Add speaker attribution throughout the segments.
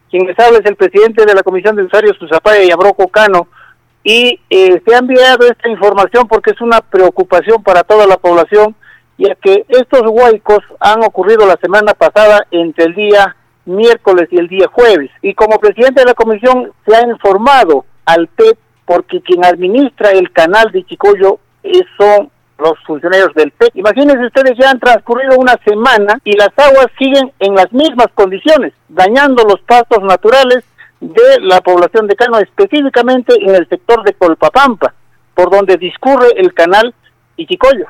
Speaker 1: Quien les habla es el presidente de la Comisión de Usuarios Susapaya y Yabroco Cano, y se ha enviado esta información porque es una preocupación para toda la población, ya que estos huaicos han ocurrido la semana pasada entre el día miércoles y el día jueves, y como presidente de la comisión se ha informado al PET porque quien administra el canal de Ichicoyo son los funcionarios del PET. Imagínense ustedes, ya han transcurrido una semana y las aguas siguen en las mismas condiciones, dañando los pastos naturales de la población de Cano, específicamente en el sector de Colpapampa, por donde discurre el canal Ichicoyo.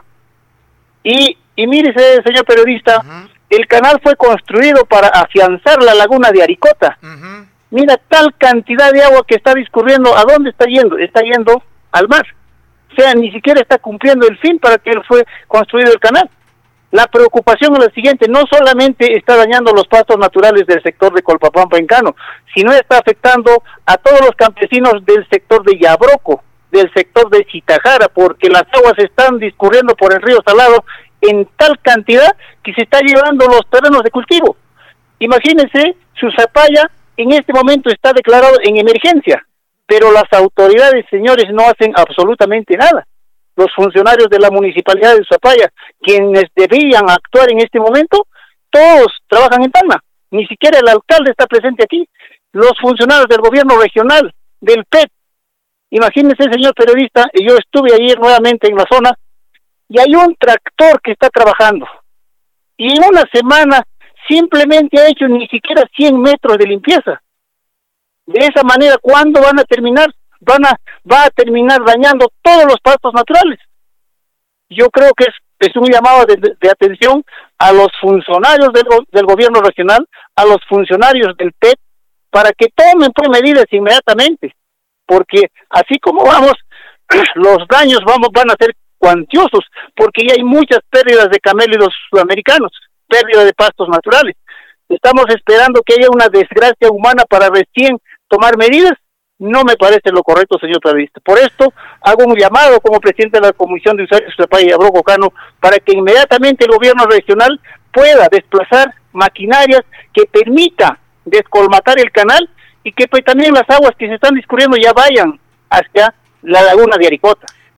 Speaker 1: Y mírese, señor periodista, el canal fue construido para afianzar la laguna de Aricota. Mira tal cantidad de agua que está discurriendo, ¿a dónde está yendo? Está yendo al mar. O sea, ni siquiera está cumpliendo el fin para que fue construido el canal. La preocupación es la siguiente: no solamente está dañando los pastos naturales del sector de Colpapampa en Cano, sino está afectando a todos los campesinos del sector de Yabroco, del sector de Chitajara, porque las aguas están discurriendo por el río Salado en tal cantidad que se está llevando los terrenos de cultivo. Imagínense, Susapaya en este momento está declarado en emergencia, pero las autoridades, señores, no hacen absolutamente nada. Los funcionarios de la municipalidad de Susapaya, quienes debían actuar en este momento, todos trabajan en Tacna. Ni siquiera el alcalde está presente aquí. Los funcionarios del gobierno regional, del PET. Imagínense, señor periodista, yo estuve ayer nuevamente en la zona y hay un tractor que está trabajando. Y en una semana simplemente ha hecho ni siquiera 100 metros de limpieza. De esa manera, ¿cuándo van a terminar? Va a terminar dañando todos los pastos naturales. Yo creo que es un llamado de atención a los funcionarios del gobierno regional, a los funcionarios del PET, para que tomen pues medidas inmediatamente, porque así como vamos, los daños van a ser cuantiosos, porque ya hay muchas pérdidas de camélidos sudamericanos, pérdida de pastos naturales. Estamos esperando que haya una desgracia humana para recién tomar medidas. No me parece lo correcto, señor periodista. Por esto hago un llamado como presidente de la Comisión de Usuarios Susapaya y Yabroco Cano para que inmediatamente el gobierno regional pueda desplazar maquinarias que permita descolmatar el canal y que pues también las aguas que se están discurriendo ya vayan hacia la laguna de Aricota.